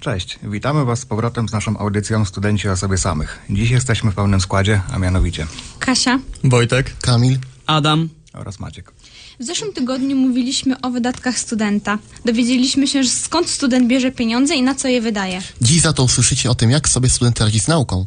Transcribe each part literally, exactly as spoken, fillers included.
Cześć, witamy Was z powrotem z naszą audycją Studenci o sobie samych. Dziś jesteśmy w pełnym składzie, a mianowicie Kasia, Wojtek, Kamil, Adam oraz Maciek. w zeszłym tygodniu mówiliśmy o wydatkach studenta. Dowiedzieliśmy się, skąd student bierze pieniądze i na co je wydaje. dziś za to usłyszycie o tym, jak sobie student radzi z nauką.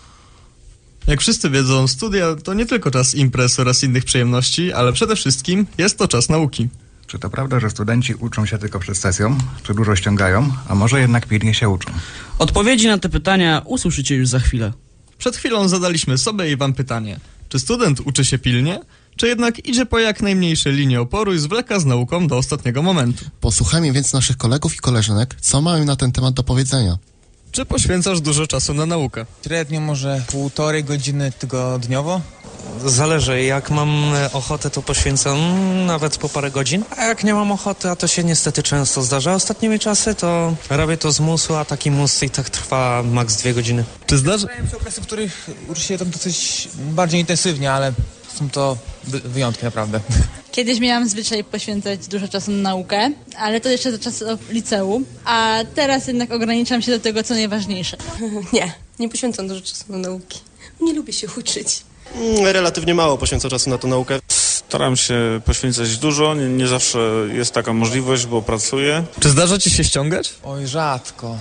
Jak wszyscy wiedzą, studia to nie tylko czas imprez oraz innych przyjemności, ale przede wszystkim jest to czas nauki. Czy to prawda, że studenci uczą się tylko przed sesją? Czy dużo ściągają? A może jednak pilnie się uczą? Odpowiedzi na te pytania usłyszycie już za chwilę. Przed chwilą zadaliśmy sobie i wam pytanie, czy student uczy się pilnie, czy jednak idzie po jak najmniejszej linii oporu i zwleka z nauką do ostatniego momentu? Posłuchajmy więc naszych kolegów i koleżanek, co mają na ten temat do powiedzenia. Czy poświęcasz dużo czasu na naukę? Średnio może półtorej godziny tygodniowo. Zależy, jak mam ochotę, to poświęcam nawet po parę godzin, a jak nie mam ochoty, a to się niestety często zdarza ostatnimi czasy, to robię to z musu, a taki mus i tak trwa maks dwie godziny. Czy zdarza... Zdarzają się okresy, w których uczy się tam dosyć bardziej intensywnie, ale są to wy- wyjątki naprawdę. Kiedyś miałam zwyczaj poświęcać dużo czasu na naukę, ale to jeszcze za czasów liceum, a teraz jednak ograniczam się do tego, co najważniejsze. Nie, nie poświęcam dużo czasu na nauki. Nie lubię się uczyć. Relatywnie mało poświęcam czasu na tą naukę. Staram się poświęcać dużo, nie, nie zawsze jest taka możliwość, bo pracuję. Czy zdarza ci się ściągać? Oj, rzadko.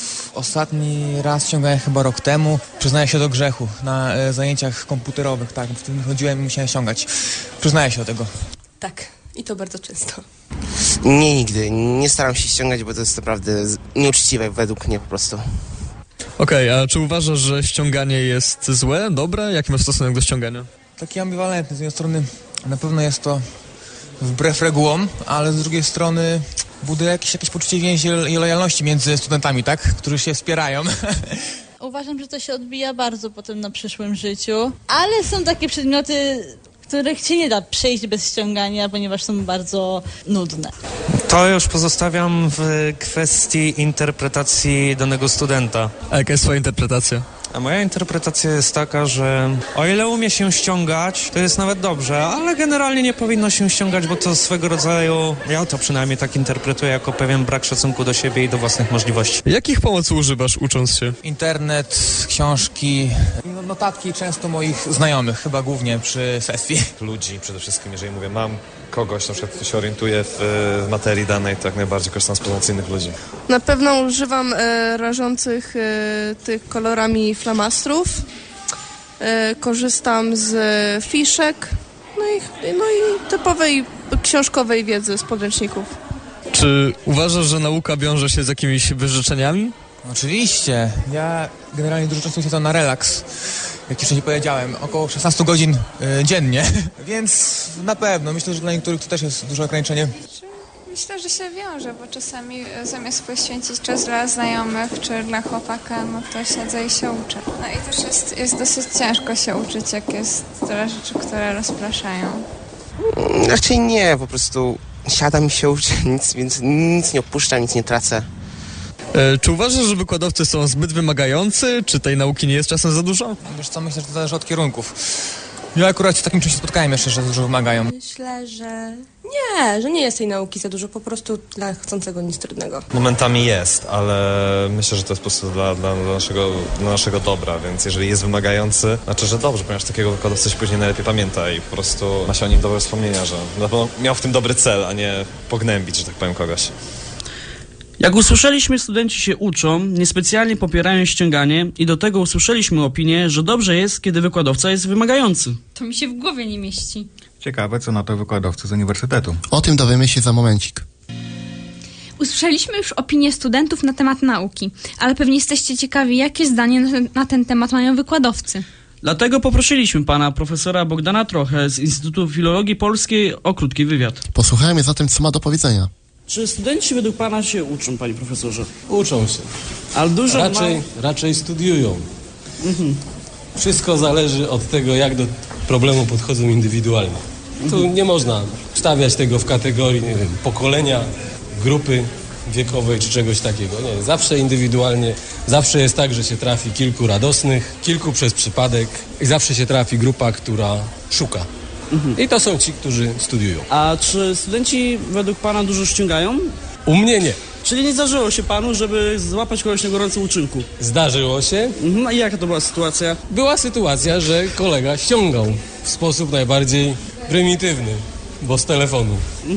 Ostatni raz ściągałem chyba rok temu. Przyznaję się do grzechu. Na e, zajęciach komputerowych, tak. Wtedy chodziłem i musiałem ściągać. Przyznaję się do tego. Tak, i to bardzo często. Nie, nigdy. Nie staram się ściągać, bo to jest naprawdę nieuczciwe według mnie po prostu. Okej, okay, a czy uważasz, że ściąganie jest złe, dobre? Jaki masz stosunek do ściągania? Taki ambiwalentny. Z jednej strony na pewno jest to wbrew regułom, ale z drugiej strony buduje jakieś, jakieś poczucie więzi i lojalności między studentami, tak? Którzy się wspierają. Uważam, że to się odbija bardzo potem na przyszłym życiu, ale są takie przedmioty, których się nie da przejść bez ściągania, ponieważ są bardzo nudne. To już pozostawiam w kwestii interpretacji danego studenta. A jaka jest twoja interpretacja? A moja interpretacja jest taka, że o ile umie się ściągać, to jest nawet dobrze, ale generalnie nie powinno się ściągać, bo to swego rodzaju, ja to przynajmniej tak interpretuję, jako pewien brak szacunku do siebie i do własnych możliwości. Jakich pomocy używasz, ucząc się? Internet, książki, no, notatki często moich znajomych, chyba głównie przy sesji. Ludzi przede wszystkim, jeżeli mówię, mam kogoś, na przykład, kto się orientuje w, w materii danej, to jak najbardziej korzystam z pomocy innych ludzi. Na pewno używam e, rażących e, tych kolorami flamastrów. E, korzystam z e, fiszek, no i, no i typowej książkowej wiedzy z podręczników. Czy uważasz, że nauka wiąże się z jakimiś wyrzeczeniami? Oczywiście. Ja generalnie dużo czasu siedzę na relaks. Jak już wcześniej powiedziałem, około szesnaście godzin y, dziennie, więc na pewno, myślę, że dla niektórych to też jest duże ograniczenie. Myślę, że się wiąże, bo czasami zamiast poświęcić czas dla znajomych czy dla chłopaka, no to siedzę i się uczę. No i też jest, jest dosyć ciężko się uczyć, jak jest tyle rzeczy, które rozpraszają. Raczej nie, po prostu siadam i się uczę, nic, więc nic nie opuszczam, nic nie tracę. E, czy uważasz, że wykładowcy są zbyt wymagający? Czy tej nauki nie jest czasem za dużo? Wiesz co, myślę, że to zależy od kierunków. Ja akurat się w takim czymś spotkałem jeszcze, że dużo wymagają. Myślę, że nie, że nie jest tej nauki za dużo, po prostu dla chcącego nic trudnego. Momentami jest, ale myślę, że to jest po prostu dla, dla, dla, naszego, dla naszego dobra, więc jeżeli jest wymagający, znaczy, że dobrze, ponieważ takiego wykładowcy się później najlepiej pamięta i po prostu ma się o nim dobre wspomnienia, że miał w tym dobry cel, a nie pognębić, że tak powiem, kogoś. Jak usłyszeliśmy, studenci się uczą, niespecjalnie popierają ściąganie i do tego usłyszeliśmy opinię, że dobrze jest, kiedy wykładowca jest wymagający. To mi się w głowie nie mieści. Ciekawe, co na to wykładowcy z uniwersytetu. O tym dowiemy się za momencik. Usłyszeliśmy już opinie studentów na temat nauki, ale pewnie jesteście ciekawi, jakie zdanie na ten, na ten temat mają wykładowcy. Dlatego poprosiliśmy pana profesora Bogdana Trochę z Instytutu Filologii Polskiej o krótki wywiad. Posłuchajmy zatem, co ma do powiedzenia. Czy studenci według pana się uczą, panie profesorze? Uczą się. Ale dużo raczej, ma... raczej studiują. Mhm. Wszystko zależy od tego, jak do problemu podchodzą indywidualnie. Tu nie można stawiać tego w kategorii, nie wiem, pokolenia, grupy wiekowej czy czegoś takiego. Nie, zawsze indywidualnie, zawsze jest tak, że się trafi kilku radosnych, kilku przez przypadek i zawsze się trafi grupa, która szuka. Mhm. I to są ci, którzy studiują. A czy studenci według pana dużo ściągają? U mnie nie. Czyli nie zdarzyło się panu, żeby złapać kogoś na gorącym uczynku? Zdarzyło się. No i jaka to była sytuacja? Była sytuacja, że kolega ściągał w sposób najbardziej prymitywny, bo z telefonu.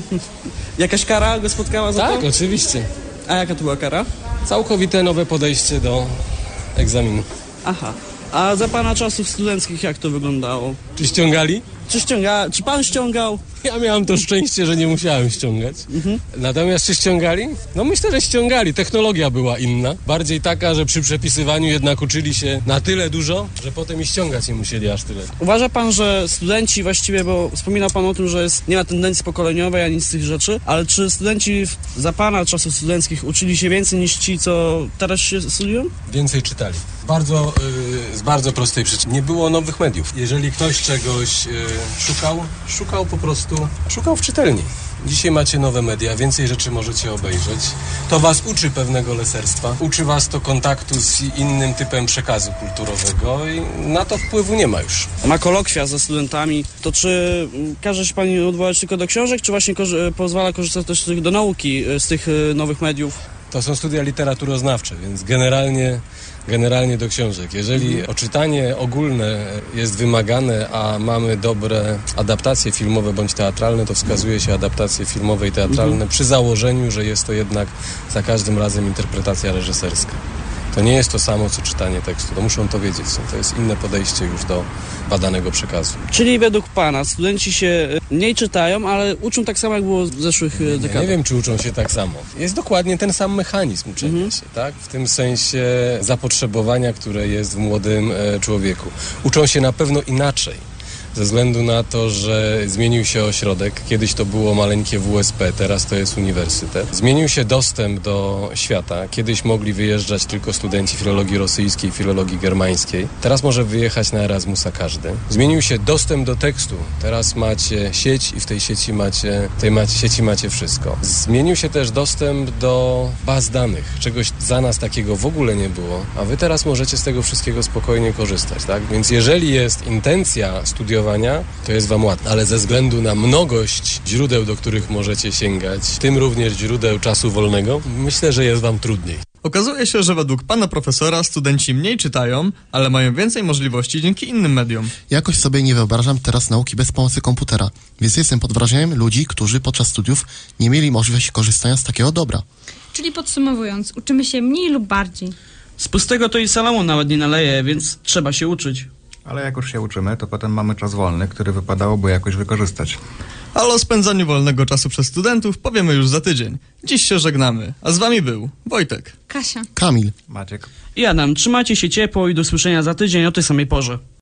Jakaś kara go spotkała za Tak, to? oczywiście. A jaka to była kara? Całkowite nowe podejście do egzaminu. Aha. A za pana czasów studenckich jak to wyglądało? Czy ściągali? Czy ściąga... Czy pan ściągał? Ja miałem to szczęście, że nie musiałem ściągać. Mhm. Natomiast czy ściągali? No myślę, że ściągali. Technologia była inna. Bardziej taka, że przy przepisywaniu jednak uczyli się na tyle dużo, że potem i ściągać nie musieli aż tyle. Uważa pan, że studenci właściwie, bo wspominał pan o tym, że jest, nie ma tendencji pokoleniowej ani z tych rzeczy, ale czy studenci w, za pana czasów studenckich uczyli się więcej niż ci, co teraz się studiują? Więcej czytali. Bardzo, yy, z bardzo prostej przyczyny. Nie było nowych mediów. Jeżeli ktoś czegoś yy, szukał, szukał po prostu, szukał w czytelni. Dzisiaj macie nowe media, więcej rzeczy możecie obejrzeć. To was uczy pewnego leserstwa, uczy was to kontaktu z innym typem przekazu kulturowego i na to wpływu nie ma już. Ma kolokwia ze studentami, to czy każe się pani odwołać tylko do książek, czy właśnie korzy- pozwala korzystać też z tych, do nauki, z tych nowych mediów? To są studia literaturoznawcze, więc generalnie, generalnie do książek. Jeżeli oczytanie ogólne jest wymagane, a mamy dobre adaptacje filmowe bądź teatralne, to wskazuje się adaptacje filmowe i teatralne mhm. przy założeniu, że jest to jednak za każdym razem interpretacja reżyserska. To nie jest to samo, co czytanie tekstu. To muszą to wiedzieć. To jest inne podejście już do badanego przekazu. Czyli według pana studenci się mniej czytają, ale uczą tak samo, jak było w zeszłych dekadach? Ja nie wiem, czy uczą się tak samo. Jest dokładnie ten sam mechanizm uczenia mhm. się, tak? W tym sensie zapotrzebowania, które jest w młodym e, człowieku. Uczą się na pewno inaczej. Ze względu na to, że zmienił się ośrodek. Kiedyś to było maleńkie W S P, teraz to jest uniwersytet. Zmienił się dostęp do świata. Kiedyś mogli wyjeżdżać tylko studenci filologii rosyjskiej, filologii germańskiej. Teraz może wyjechać na Erasmusa każdy. Zmienił się dostęp do tekstu. Teraz macie sieć i w tej sieci macie, w tej macie, sieci macie wszystko. Zmienił się też dostęp do baz danych. Czegoś za nas takiego w ogóle nie było, a wy teraz możecie z tego wszystkiego spokojnie korzystać, tak? Więc jeżeli jest intencja studiowania, to jest wam łatwo, ale ze względu na mnogość źródeł, do których możecie sięgać, w tym również źródeł czasu wolnego, myślę, że jest wam trudniej. Okazuje się, że według pana profesora studenci mniej czytają, ale mają więcej możliwości dzięki innym mediom. Jakoś sobie nie wyobrażam teraz nauki bez pomocy komputera, więc jestem pod wrażeniem ludzi, którzy podczas studiów nie mieli możliwości korzystania z takiego dobra. Czyli podsumowując, uczymy się mniej lub bardziej. Z pustego to i Salomon nawet nie naleje, więc trzeba się uczyć. Ale jak już się uczymy, to potem mamy czas wolny, który wypadałoby jakoś wykorzystać. Ale o spędzaniu wolnego czasu przez studentów powiemy już za tydzień. Dziś się żegnamy, a z wami był Wojtek, Kasia, Kamil, Maciek i Adam. Trzymajcie się ciepło i do usłyszenia za tydzień o tej samej porze.